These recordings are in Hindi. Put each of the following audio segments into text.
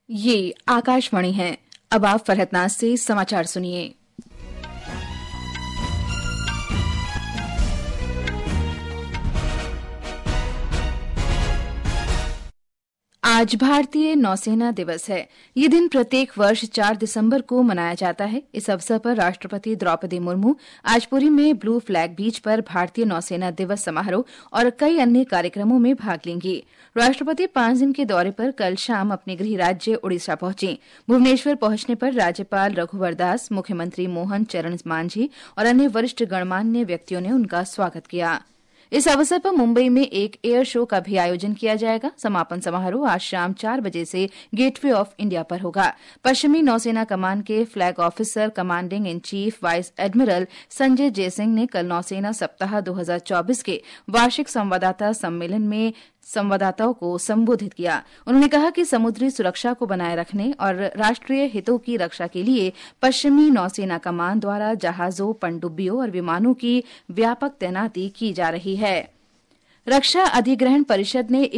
ये आकाशवाणी है। अब आप फरहतनाज से समाचार सुनिए। आज भारतीय नौसेना दिवस है। ये दिन प्रत्येक वर्ष 4 दिसंबर को मनाया जाता है। इस अवसर पर राष्ट्रपति द्रौपदी मुर्मू आज पुरी में ब्लू फ्लैग बीच पर भारतीय नौसेना दिवस समारोह और कई अन्य कार्यक्रमों में भाग लेंगी। राष्ट्रपति 5 दिन के दौरे पर कल शाम अपने गृह राज्य उड़ीसा पहुंचे। भुवनेश्वर पहुंचने पर राज्यपाल रघुवर दास, मुख्यमंत्री मोहन चरण मांझी और अन्य वरिष्ठ गणमान्य व्यक्तियों ने उनका स्वागत किया। इस अवसर पर मुंबई में एक एयर शो का भी आयोजन किया जाएगा। समापन समारोह आज शाम 4 बजे से गेटवे ऑफ इंडिया पर होगा। पश्चिमी नौसेना कमान के flag officer commanding in chief vice admiral Sanjay Jaisingh ने कल नौसेना सप्ताह 2024 के वार्षिक संवाददाता सम्मेलन में संवाददाताओं को संबोधित किया। उन्होंने कहा कि समुद्री सुरक्षा को बनाए रखने और राष्ट्रीय हितों की रक्षा के लिए पश्चिमी नौसेना कमान द्वारा जहाजों, पनडुब्बियों और विमानों की व्यापक तैनाती की जा रही है। रक्षा अधिग्रहण परिषद ने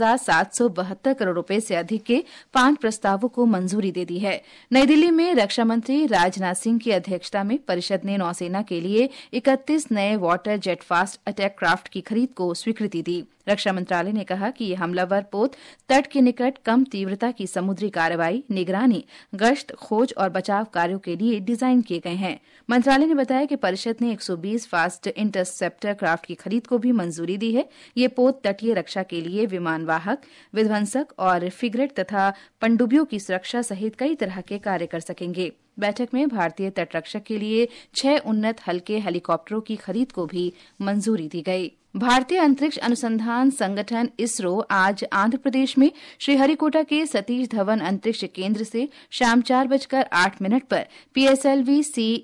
21,772 करोड़ रुपए से अधिक के 5 प्रस्तावों को मंजूरी दे दी है। नई दिल्ली में रक्षा मंत्री राजनाथ सिंह की अध्यक्षता में परिषद ने नौसेना के लिए 31 नए water jet fast attack craft की खरीद को स्वीकृति दी। रक्षा मंत्रालय ने कहा कि ये हमलावर पोत तट के निकट कम तीव्रता की समुद्री कार्रवाई, निगरानी, गश्त, खोज और बचाव कार्यों के लिए डिजाइन किए गए हैं। मंत्रालय ने बताया कि परिषद ने 120 फास्ट इंटरसेप्टर क्राफ्ट की खरीद को भी मंजूरी दी है। ये पोत तटीय रक्षा के लिए विमान वाहक, विध्वंसक और फ्रिगेट तथा पनडुब्बियों की सुरक्षा सहित कई तरह के कार्य कर सकेंगे। बैठक में भारतीय तटरक्षक के लिए 6 उन्नत हल्के हेलीकॉप्टरों की खरीद को भी मंजूरी दी गई। भारतीय अंतरिक्ष अनुसंधान संगठन इसरो आज आंध्र प्रदेश में श्रीहरिकोटा के सतीश धवन अंतरिक्ष केंद्र से शाम 4:08 पर PSLV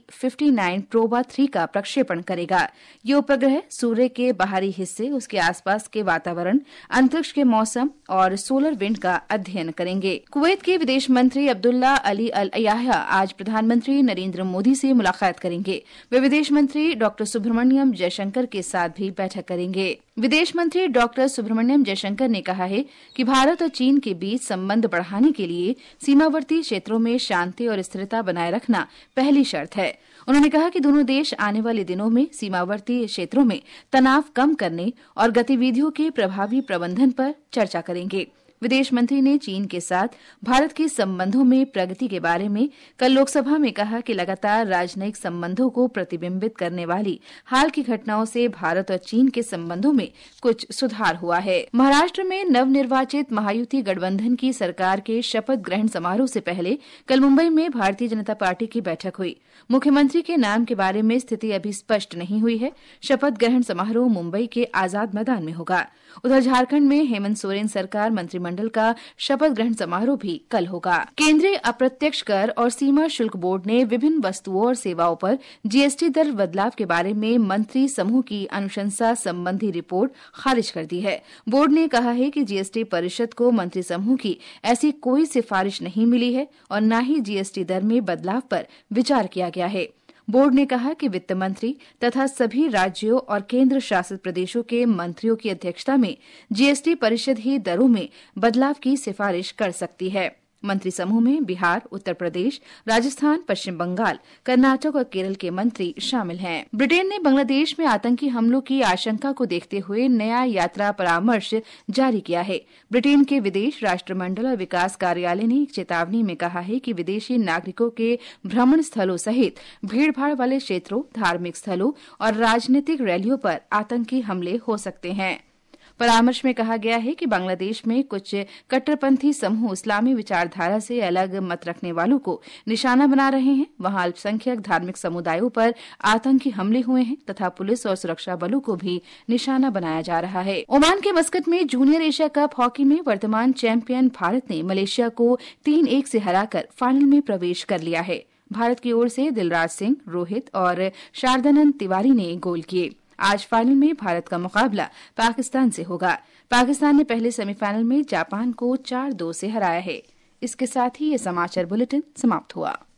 C-59 प्रोबा 3 का प्रक्षेपण करेगा। ये उपग्रह सूर्य के बाहरी हिस्से, उसके आसपास के वातावरण, अंतरिक्ष के मौसम और सोलर विंड का अध्ययन करेंगे। कुवैत के विदेश मंत्री अब्दुल्ला अली अल अयाह्या आज प्रधानमंत्री नरेंद्र मोदी से मुलाकात करेंगे। वे विदेश मंत्री डॉ सुब्रमण्यम जयशंकर के साथ भी बैठक करेंगे। विदेश मंत्री डॉ सुब्रमण्यम जयशंकर ने कहा है कि भारत और चीन के बीच संबंध बढ़ाने के लिए सीमावर्ती क्षेत्रों में शांति और स्थिरता बनाए रखना पहली शर्त है। उन्होंने कहा कि दोनों देश आने वाले दिनों में सीमावर्ती क्षेत्रों में तनाव कम करने और गतिविधियों के प्रभावी प्रबंधन पर चर्चा करेंगे। विदेश मंत्री ने चीन के साथ भारत के संबंधों में प्रगति के बारे में कल लोकसभा में कहा कि लगातार राजनयिक संबंधों को प्रतिबिंबित करने वाली हाल की घटनाओं से भारत और चीन के संबंधों में कुछ सुधार हुआ है। महाराष्ट्र में नवनिर्वाचित महायुति गठबंधन की सरकार के शपथ ग्रहण समारोह से पहले कल मुंबई में भारतीय जनता पार्टी की बैठक हुई। मुख्यमंत्री के नाम के बारे में स्थिति अभी स्पष्ट नहीं हुई है। शपथ ग्रहण समारोह मुंबई के आजाद मैदान में होगा। उधर झारखंड में हेमंत सोरेन सरकार मंत्रिमंडल का शपथ ग्रहण समारोह भी कल होगा। केंद्रीय अप्रत्यक्ष कर और सीमा शुल्क बोर्ड ने विभिन्न वस्तुओं और सेवाओं पर GST दर बदलाव के बारे में मंत्री समूह की अनुशंसा संबंधी रिपोर्ट खारिज कर दी है। बोर्ड ने कहा है कि GST परिषद को मंत्री समूह की ऐसी कोई सिफारिश नहीं मिली है और न ही GST दर में बदलाव पर विचार किया गया है। बोर्ड ने कहा कि वित्त मंत्री तथा सभी राज्यों और केंद्र शासित प्रदेशों के मंत्रियों की अध्यक्षता में GST परिषद ही दरों में बदलाव की सिफारिश कर सकती है। मंत्री समूह में बिहार, उत्तर प्रदेश, राजस्थान, पश्चिम बंगाल, कर्नाटक और केरल के मंत्री शामिल हैं। ब्रिटेन ने बांग्लादेश में आतंकी हमलों की आशंका को देखते हुए नया यात्रा परामर्श जारी किया है। ब्रिटेन के विदेश राष्ट्रमंडल और विकास कार्यालय ने एक चेतावनी में कहा है कि विदेशी नागरिकों के भ्रमण स्थलों सहित भीड़भाड़ वाले क्षेत्रों, धार्मिक स्थलों और राजनीतिक रैलियों पर आतंकी हमले हो सकते हैं। परामर्श में कहा गया है कि बांग्लादेश में कुछ कट्टरपंथी समूह इस्लामी विचारधारा से अलग मत रखने वालों को निशाना बना रहे हैं। वहां अल्पसंख्यक धार्मिक समुदायों पर आतंकी हमले हुए हैं तथा पुलिस और सुरक्षा बलों को भी निशाना बनाया जा रहा है। ओमान के मस्कट में जूनियर एशिया कप हॉकी में वर्तमान चैंपियन भारत ने मलेशिया को 3-1 से हराकर फाइनल में प्रवेश कर लिया है। भारत की ओर से दिलराज सिंह, रोहित और शारदानंद तिवारी ने गोल किए। आज फाइनल में भारत का मुकाबला पाकिस्तान से होगा। पाकिस्तान ने पहले सेमीफाइनल में जापान को 4-2 से हराया है। इसके साथ ही ये समाचार बुलेटिन समाप्त हुआ।